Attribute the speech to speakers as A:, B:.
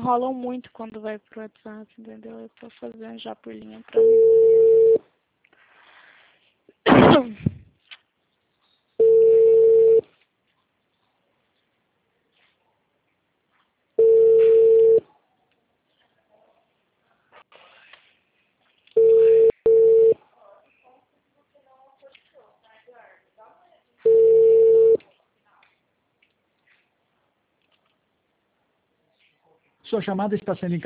A: enrolam muito quando vai pro WhatsApp, entendeu? Eu tô fazendo já por linha pra mim.
B: Sua chamada está sendo